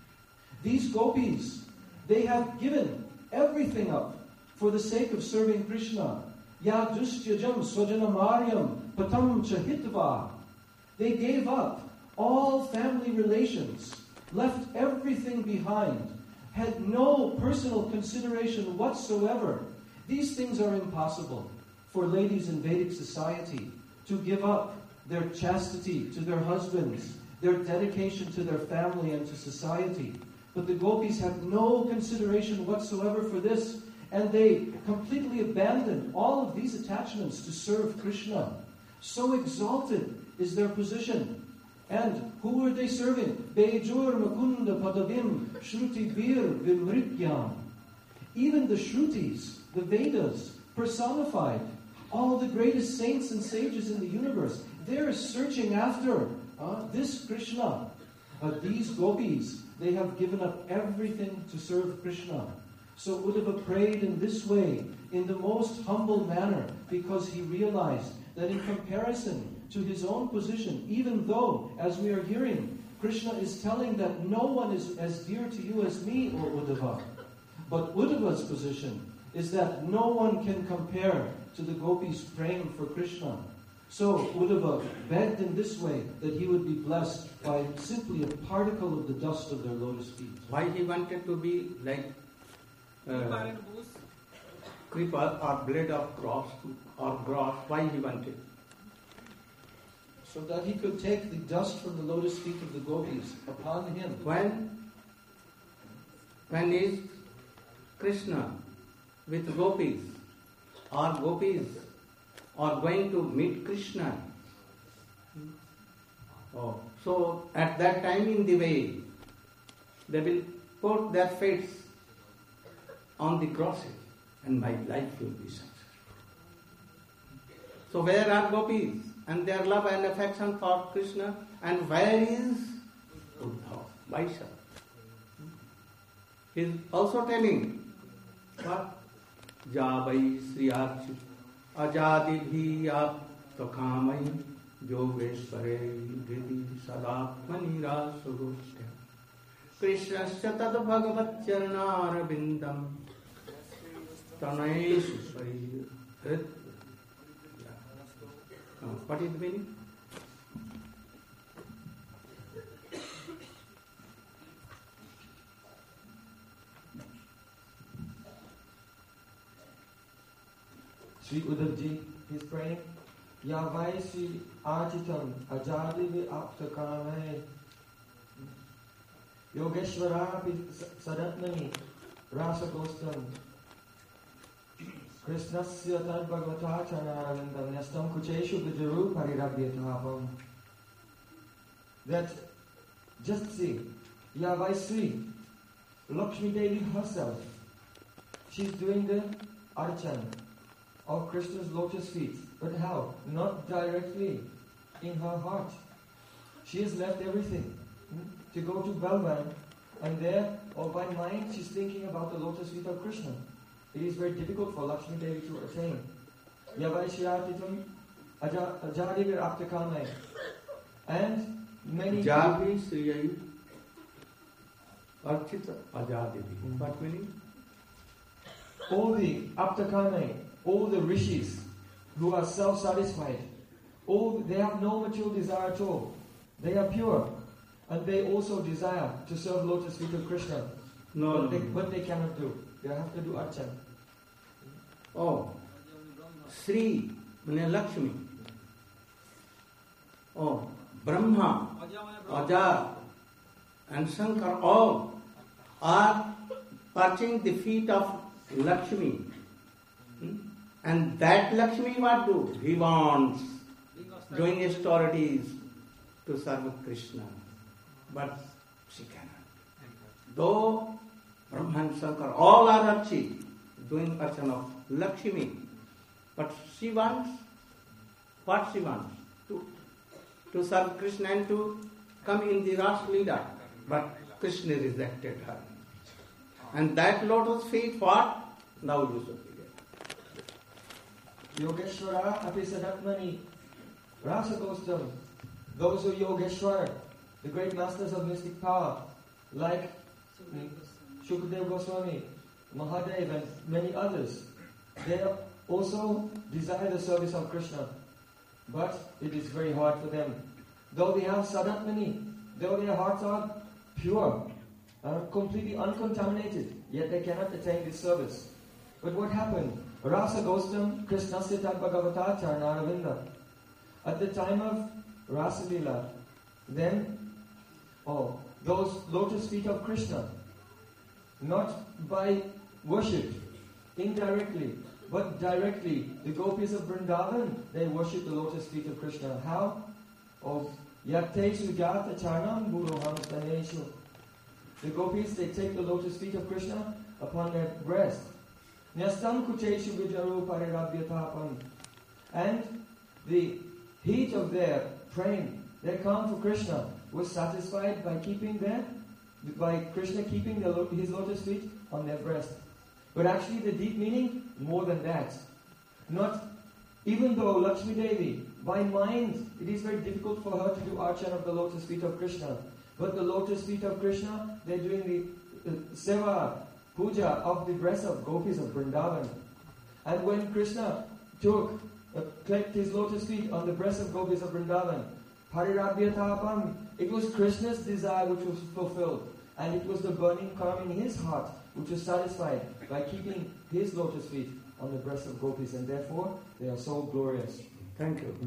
These gopis, they have given everything up for the sake of serving Krishna. Ya dustyajam swajanamariyam patam chahitva. They gave up all family relations, left everything behind, had no personal consideration whatsoever. These things are impossible for ladies in Vedic society to give up their chastity to their husbands, their dedication to their family and to society. But the gopis have no consideration whatsoever for this, and they completely abandoned all of these attachments to serve Krishna. So exalted is their position. And who were they serving? Bejur Makunda Padavim Shruti Bir Vimrityam. Even the Shrutis, the Vedas, personified all the greatest saints and sages in the universe. They're searching after uh, this Krishna. Uh, these gopis, they have given up everything to serve Krishna. So Uddhava prayed in this way, in the most humble manner, because he realized that in comparison to his own position, even though, as we are hearing, Krishna is telling that no one is as dear to you as me, O Uddhava. But Uddhava's position is that no one can compare to the gopis praying for Krishna. So Uddhava begged in this way that he would be blessed by simply a particle of the dust of their lotus feet. Why he wanted to be like uh, creeper or blade of grass or grass? Why he wanted? So that he could take the dust from the lotus feet of the gopis upon him. When, when is Krishna with gopis, or gopis are going to meet Krishna? Oh, so at that time in the way, they will put their fates on the crosses, and my life will be successful. So where are gopis and their love and affection for Krishna, and where is Uddhava, Vaishya? He is also telling what? Javai Sriyarchit Ajadi Bhiyap Takamai Yogeshware Giri Sadatmani Rasugustya Krishnasya Tad Bhagavat Charnar Bindam Tanaisu Sari Hrit. What is the meaning? Sri Uddhavji is praying, Yavaisi Ajitam Ajadi Aptakame Yogeshwara Sadatmani Rasagostam Krishnasya Tad Bhagavata Chanarandam Nastam Kucheshu Vijaru Parirabhyatapam. That, just see, Yavaisi, Lakshmi Devi herself, she's doing the archan of Krishna's lotus feet. But how? Not directly in her heart. She has left everything hmm, to go to Balvan, and there, or by mind, she's thinking about the lotus feet of Krishna. It is very difficult for Lakshmi Devi to attain. Yavaishyatitam ajadivir aptakame. And many Japi gopis, Sriyayu Archita Ajadevi. What meaning? all the Aptakane, all the rishis who are self-satisfied, all they have no material desire at all. They are pure, and they also desire to serve lotus feet of Krishna. No, but, no, they, no. but they cannot do. They have to do archan. Oh, Sri means Lakshmi. Oh, Brahma, Aja, and Shankar, all are touching the feet of Lakshmi. Hmm? And that Lakshmi what do? He wants doing austerities to serve Krishna. But she cannot. Though Brahma and Shankar all are Archi, doing archana of Lakshmi. But she wants, what she wants? To, to serve Krishna and to come in the Ras Leela. But Krishna rejected her. And that lotus feet, what? Now you should be there. Yogeshwara Apisadatmani, Rasa Gostam, those who Yogeshwar, the great masters of mystic power, like Shukadeva Goswami, Mahadev, and many others, they also desire the service of Krishna. But it is very hard for them. Though they have Sadatmani, though their hearts are pure, are completely uncontaminated, yet they cannot attain this service. But what happened? Rasa Gostam Krishnasya Bhagavata Charnaravinda. At the time of Rasa Leela, then, oh, those lotus feet of Krishna, not by worship, indirectly, but directly, the gopis of Vrindavan, they worship the lotus feet of Krishna. How? Oh, Yaktesu Jata Charnam Buroham Staneshu. The gopis, they take the lotus feet of Krishna upon their breast. Nyastam Kucheshu Vijaru Parirabhyatapam. And the heat of their praying, their calm for Krishna, was satisfied by keeping their, by Krishna keeping the, his lotus feet on their breast. But actually the deep meaning, more than that. Not, even though Lakshmi Devi, by mind, it is very difficult for her to do archana of the lotus feet of Krishna. But the lotus feet of Krishna, they're doing the uh, seva, puja of the breast of gopis of Vrindavan. And when Krishna took, uh, clicked his lotus feet on the breast of gopis of Vrindavan, Parirabhyatapam, it was Krishna's desire which was fulfilled. And it was the burning karma in his heart which was satisfied by keeping his lotus feet on the breast of gopis. And therefore, they are so glorious. Thank you.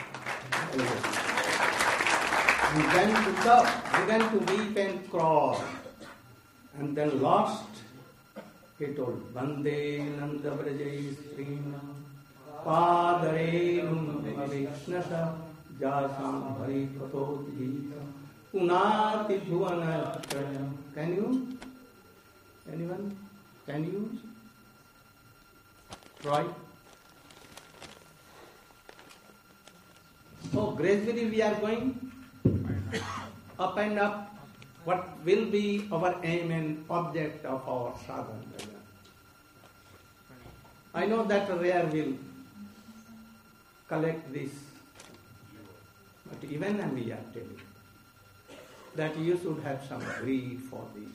Began to talk, began to weep and cry. And then last, he told, Vande Nanda Brajai Strina Padare Numavishnasa Jasam Hari Patoti Unati Bhuvana. Can you? Anyone? Can you? Try. So gradually we are going up and up. What will be our aim and object of our sadhana? I know that rare will collect this, but even we are telling that you should have some greed for this.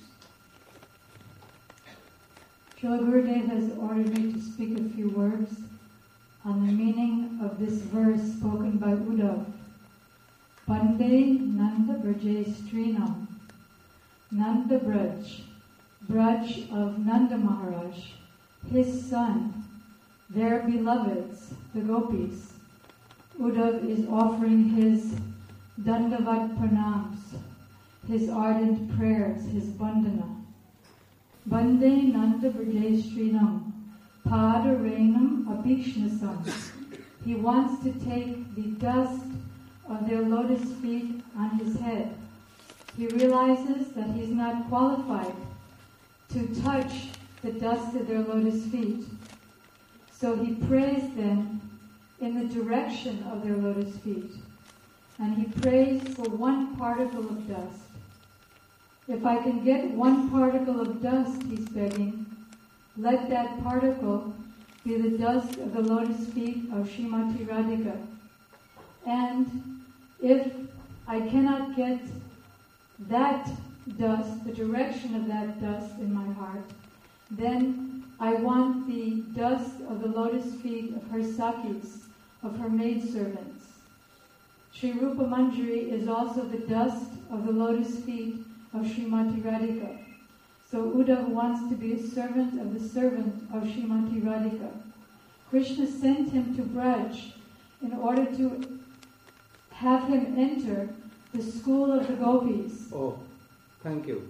Srila Gurudev has ordered me to speak a few words on the meaning of this verse spoken by Uddhav. Bande Nanda Brajai Strinam. Nanda Braj, Braj of Nanda Maharaj, his son, their beloveds, the gopis. Uddhav is offering his Dandavat Pranams, his ardent prayers, his bandhana. Bande Nanda Brajai Strinam, Padarenam Abhishnasam. He wants to take the dust of their lotus feet on his head. He realizes that he's not qualified to touch the dust of their lotus feet. So he prays then in the direction of their lotus feet. And he prays for one particle of dust. If I can get one particle of dust, he's begging, let that particle be the dust of the lotus feet of Srimati Radhika. And if I cannot get that dust, the direction of that dust in my heart, then I want the dust of the lotus feet of her sakis, of her maidservants. Sri Rupa Manjari is also the dust of the lotus feet of Srimati Radhika. So Uddhava wants to be a servant of the servant of Srimati Radhika. Krishna sent him to Braj in order to have him enter the school of the gopis. Oh, thank you.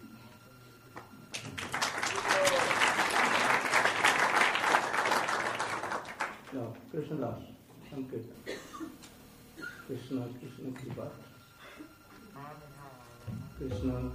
No, Krishna Das. Thank you. Krishna, Krishna ki baat. Krishna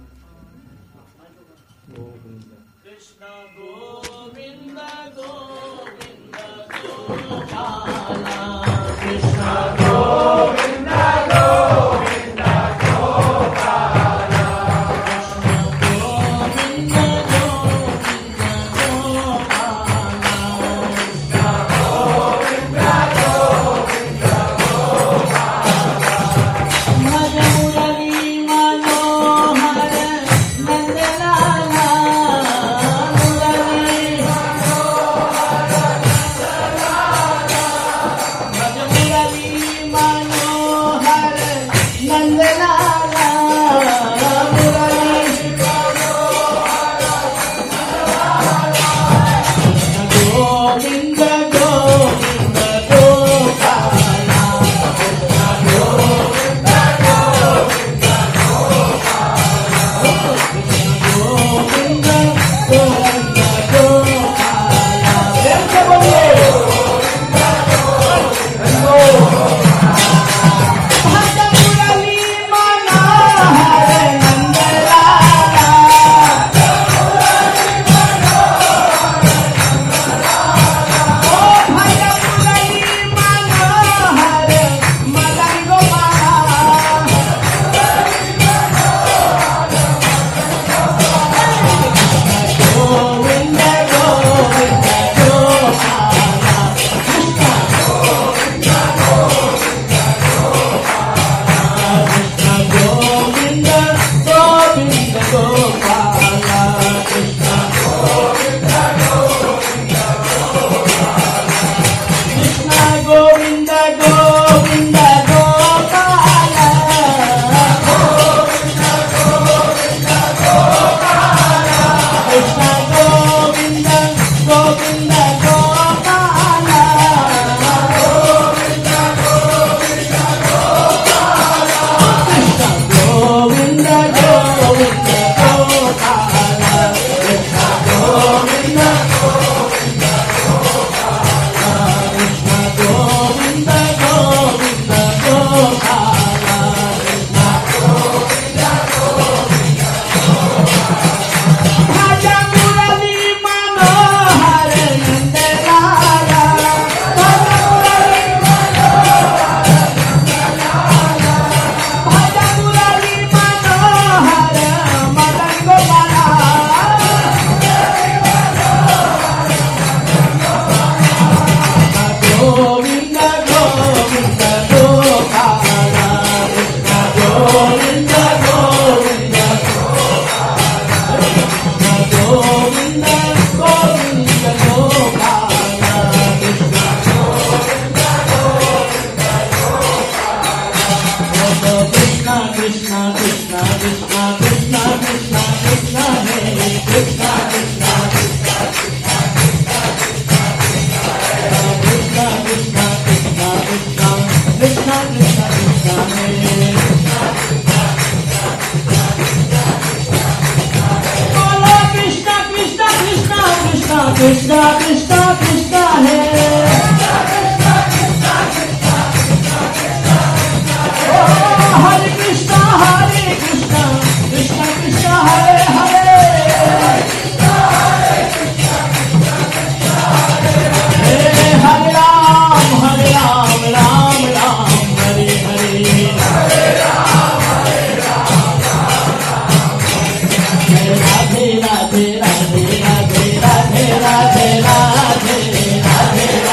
Govinda. Krishna Govinda Govinda Gopala. Krishna Govinda Govinda Gopala. Krishna Govinda Govinda Gopala. Krishna Govinda Govinda Gopala. Madhya Murali Manohar Nandalala. Krishna Krishna Krishna Hare Hare Krishna Hare Krishna Krishna Krishna Hare Hare Hare Ram Hare Ram Ram Ram Hare Hare Hare Ram Hare Ram Radhe Radhe Radhe Radhe Radhe Radhe Radhe Radhe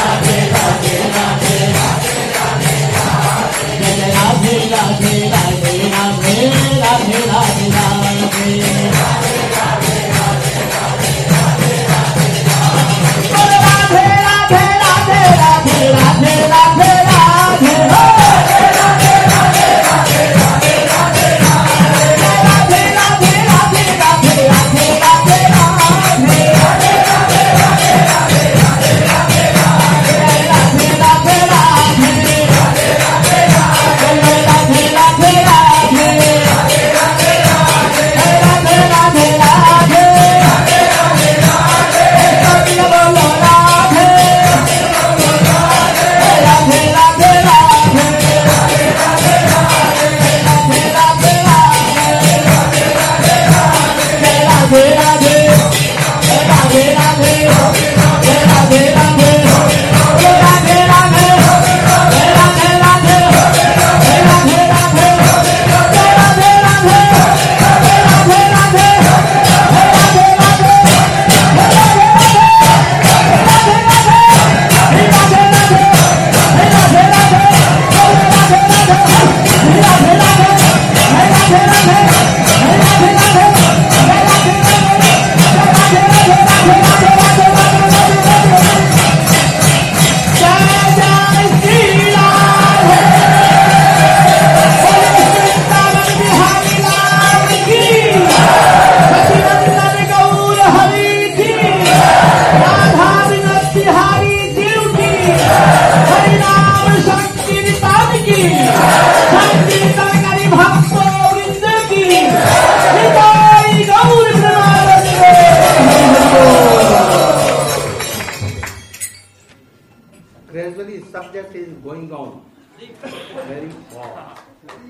Gradually subject is going on very far,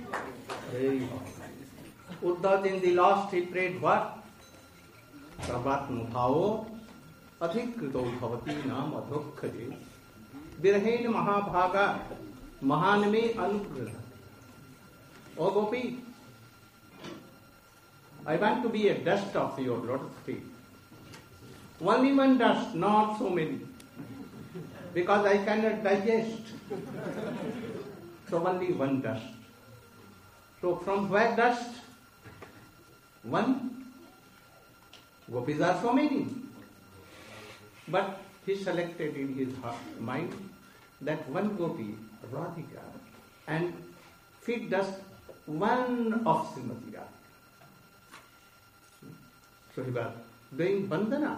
very far. Uddhav in the last he prayed what? Sarvat muthao adhikrito bhavati nam adhokkhade virhen mahabhaga mahan me anugraha. O Gopi, I want to be a dust of your lotus feet. Only one dust, not so many. Because I cannot digest. So only one dust. So from where dust? One. Gopis are so many. But he selected in his heart, mind that one gopi, Radhika, and feed dust one of Srimati Radhika. So he was doing bandhana.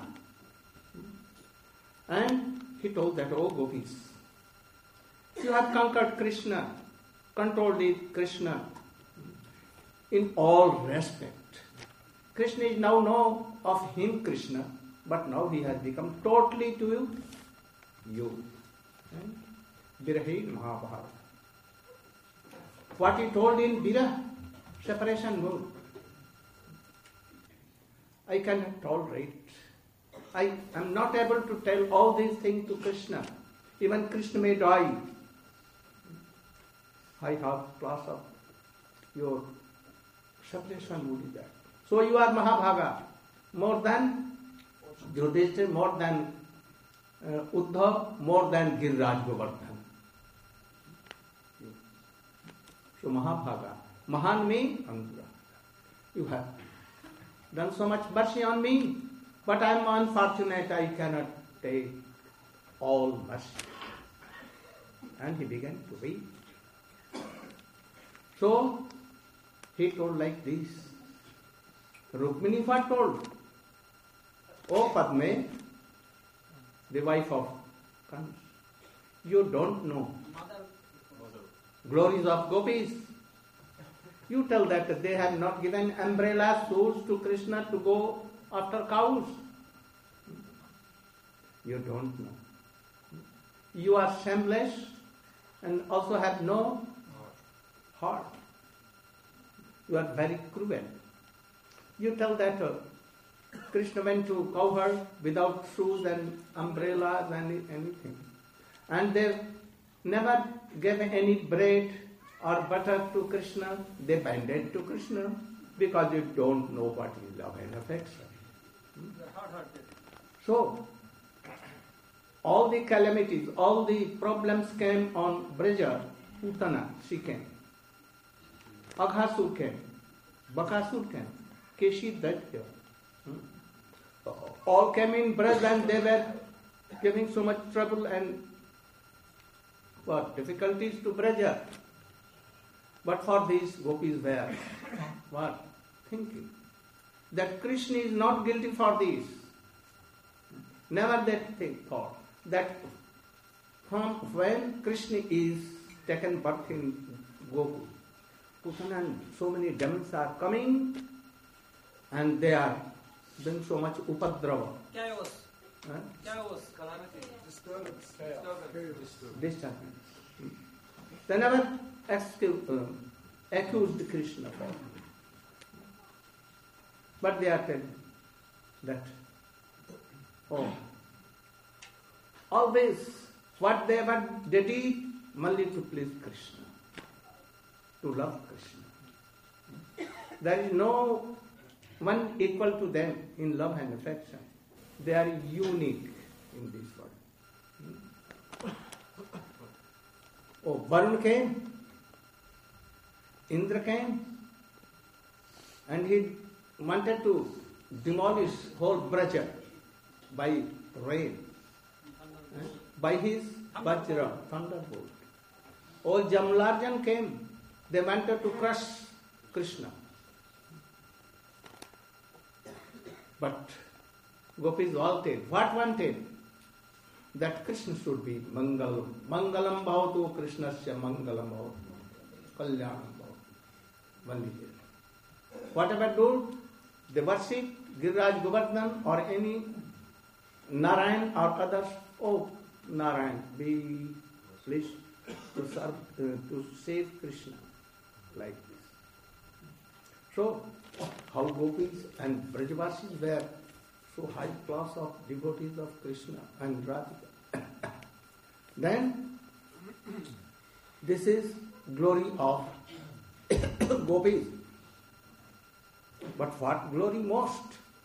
And he told that, oh gopis, you have conquered Krishna, controlled it, Krishna, in all respect. Krishna is now known of him, Krishna, but now he has become totally to you, you. Virahi Mahabharata. What he told in Virah, separation mood, I cannot tolerate. I am not able to tell all these things to Krishna. Even Krishna may die. I have class of your separation mood is that. So you are Mahabhaga, more than Yudhishthira, more than uh, Uddhav, more than Giriraj Govardhan. So Mahabhaga, Mahan me Anugrah. You have done so much mercy on me, but I am unfortunate, I cannot take all mercy. And he began to weep. So he told like this. Rukmini was told, O Padme, the wife of Kansa, you don't know glories of gopis. You tell that they have not given umbrella shoes to Krishna to go after cows. You don't know. You are shameless and also have no heart. You are very cruel. You tell that uh, Krishna went to cowherd without shoes and umbrellas and anything. And they never gave any bread or butter to Krishna. They banded to Krishna because you don't know what is love and affection. So, all the calamities, all the problems came on Braja, Putana, she came. Aghasur came. Bakasur came, Keshi Daitya. Hmm? All came in Braj and they were giving so much trouble and what difficulties to Braja. But for these gopis were what? Thinking that Krishna is not guilty for this. Never that they thought that from when Krishna is taken birth in Gokul, Putana and so many demons are coming and they are doing so much upadrava. Chaos. Huh? Chaos. Disturbance. Disturbance. They never excuse, uh, accused Krishna for it. But they are telling that, oh, always what they ever they did only to please Krishna, to love Krishna. There is no one equal to them in love and affection. They are unique in this world. Oh, Varun came, Indra came, and he wanted to demolish whole Braja by rain, eh? by his Vajra, thunderbolt. All Jamlarjan came, they wanted to crush Krishna. But gopis wanted, what wanted? That Krishna should be Mangalam. Mangalam bhavatu Krishnasya Mangalam bhavatu. Kalyanam bhavatu. Only there. Whatever do, they worship Giriraj Govardhan or any Narayan or others. Oh, Narayan, be pleased to serve, uh, to save Krishna like this. So, how gopis and Brajavasis were so high class of devotees of Krishna and Radhika. Then, this is glory of gopis. But what glory most?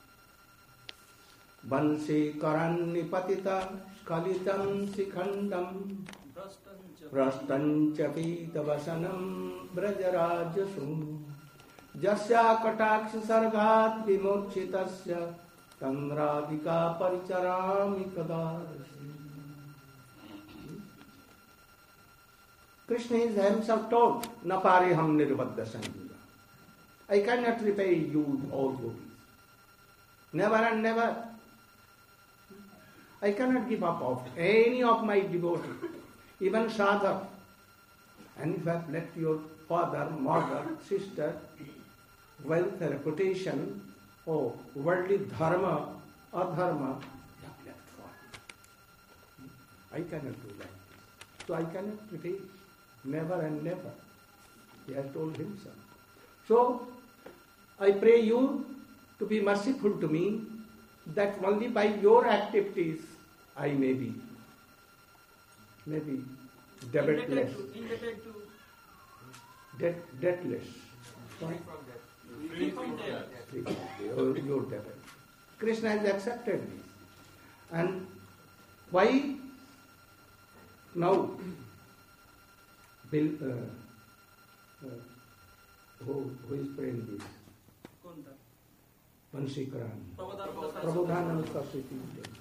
Bansi karan nipatita skalitam sikhandam prastancha pitavasanam brajarajasum jasya kataksh sargat vimochitasya tandradika paricharami kadarasi. Krishna is himself told, Napari ham nirvadda sanjira. I cannot repay you all gopis. Never and never. I cannot give up of any of my devotees, even Sadhak. And if you have left your father, mother, sister, wealth, reputation, oh, worldly dharma, adharma, you have left for me. I cannot do that. So I cannot repay never and never. He has told himself. So, I pray you to be merciful to me, that only by your activities I may be, maybe debitless, Indebted to debt, debtless. free from debt. Your, your debt. Krishna has accepted this. And why now Bill, uh, uh, who, who is praying this? Vanshikaran. Prabodhananda Saraswati.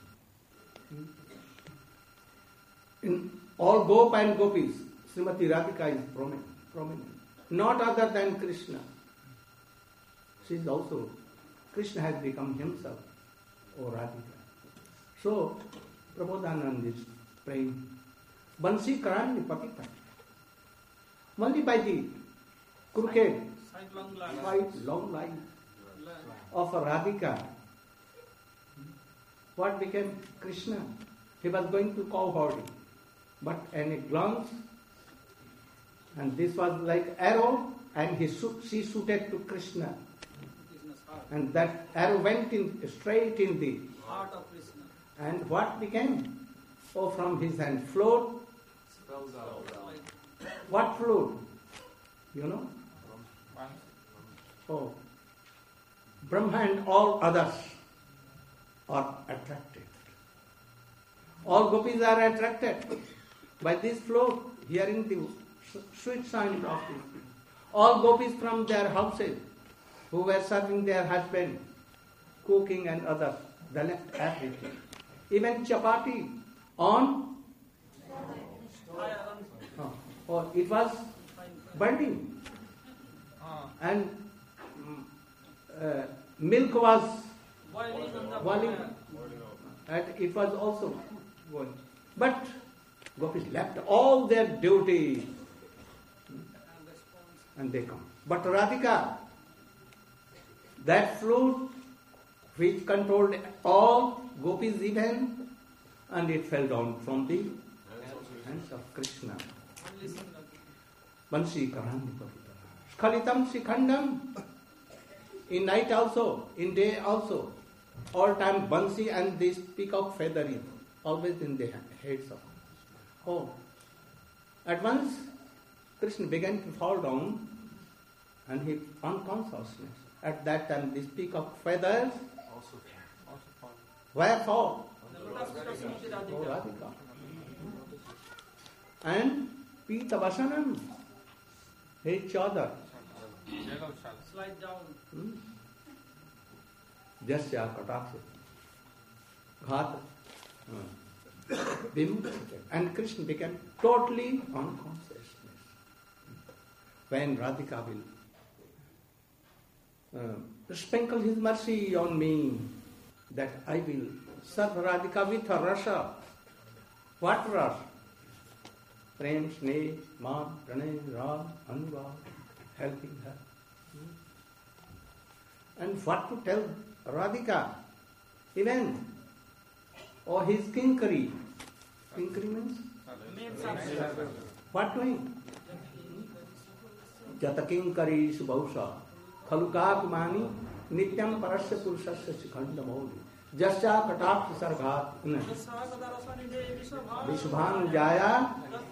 In all Gop and Gopis, Srimati Radhika is prominent, prominent. Not other than Krishna. She is also, Krishna has become himself, or Radhika. So, Prabodhananda is praying, Vanshikaran Nipatita. Only by the crooked, white, long line of Radhika, what became Krishna? He was going to cowherding, but in a glance, and this was like arrow, and he shoot, she shooted to Krishna, and that arrow went in straight in the Heart of Krishna. And what became? Oh, from his hand flowed. What flowed? You know? Oh, Brahma and all others are attracted. All gopis are attracted by this flow, hearing the sweet sound of it. All gopis from their houses who were serving their husband, cooking and others. They left everything. Even chapati on, oh, oh, it was burning. And uh, milk was boiling. And it was also going. But gopis left all their duties and they come. But Radhika, that flute which controlled all gopis even, and it fell down from the hands of Krishna. Bansi karani pavitra. Khalitam sikhandam. In night also, in day also, all time bansi and this peacock feather is always in the heads of. Oh, at once Krishna began to fall down, and he unconsciousness. At that time, this peacock feathers where fall? Oh, Radhika. And Pita Vasanam, his chadar. Slide down. Hmm? Jasya Kataksa. Ghat. Hmm. And Krishna became totally unconsciousness. When Radhika will uh, sprinkle his mercy on me, that I will serve Radhika with her rasa. What rasa? Prem, Sneh, Man, Pranay, Ram, Anubhav, helping her. And what to tell Radhika? Even, or his kinkari. Kinkari means? What doing? Jata kinkari subhausa. Khaluka kumani nityam parasya purusasya sikhanda mauli. Jasya katakta sarghat. Vishubhan jaya.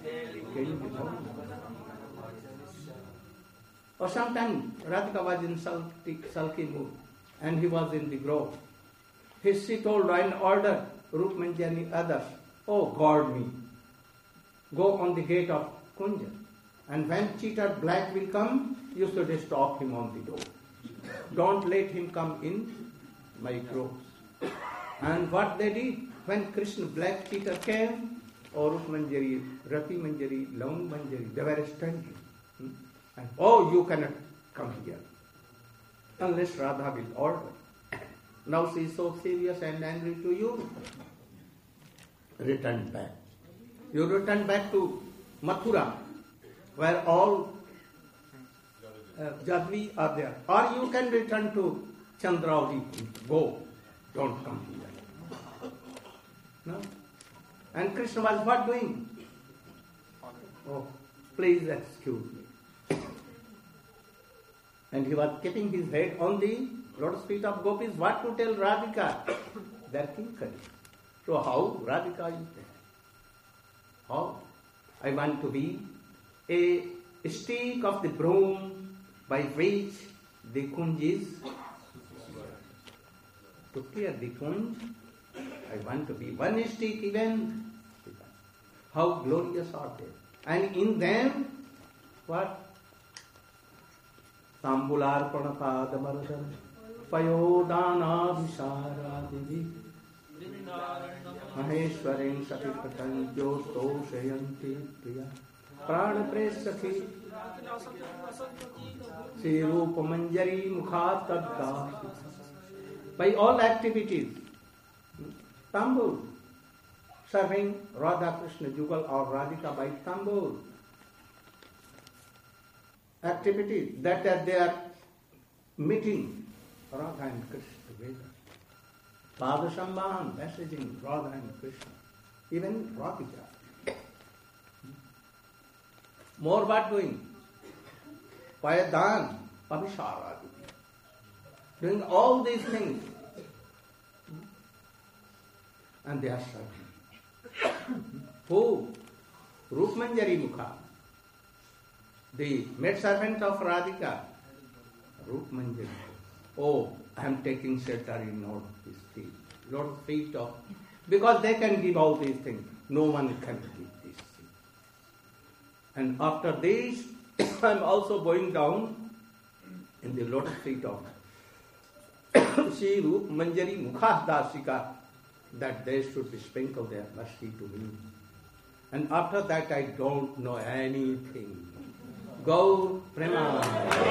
Or sometime Radhika was in sulky, sulky mood and he was in the grove. His she told in order, Rup Manjari others, oh guard me. Go on the gate of Kunja. And when cheater black will come, you should stop him on the door. Don't let him come in my groves. And what they did, when Krishna black cheater came, or Rup Manjari, Rati Manjari, Long Manjari, they were standing. Hmm? And oh, you cannot come here unless Radha will order. Now she is so serious and angry to you. Return back. You return back to Mathura, where all uh, Jadvi are there. Or you can return to Chandrauli. Go. Don't come here. No? And Krishna was what doing? Oh, please excuse me. And he was keeping his head on the lotus feet of gopis. What to tell Radhika? Their kinkari. So how Radhika is there? How? I want to be a stick of the broom by which the kunj is. To clear the kunj, I want to be one stick even. How glorious are they? And in them, what? Tambular Pranapadamardan Payodana Visharadivi Maheshwarin Satipatan Jyosto Shayanti Priya Prana Presakhi Sri Rupa Manjari Mukha Tadda. By all activities, Tambul, serving Radha Krishna Jugal or Radhika by Tambul. Activities that are they are meeting Radha and Krishna together. Pada Sambhan, messaging Radha and Krishna. Even Radhika. More what doing? Payadan, Abhisharadi. Doing all these things. And they are serving. Who? Rup Manjari Mukha. The maidservant of Radhika, Rup Manjari. Oh, I am taking shelter in Lord his feet. Lord feet of, because they can give all these things. No one can give these things. And after this, I am also going down in the lotus feet of Sri Rup Manjari Mukha Dasika, that they should sprinkle their mercy to me. And after that I don't know anything. Gaur Prema.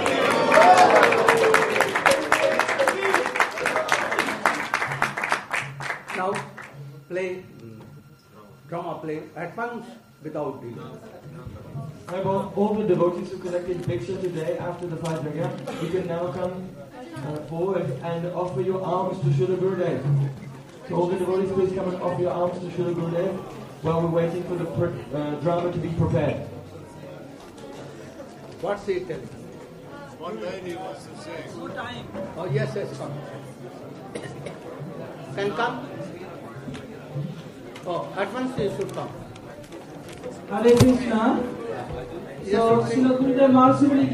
Now play drama play at once without delay. I want all the devotees who collected Bhiksha today after the five yajna, you can now come uh, forward and offer your alms to Srila Gurudev. So all the devotees, please come and offer your alms to Srila Gurudev while we're waiting for the per, uh, drama to be prepared. What's he telling? One line he wants to say. No time. Oh yes, yes, come. Can come? Oh, at once he should come. Hare Krishna. Yes, So, okay. Srila Gurudev Maharaj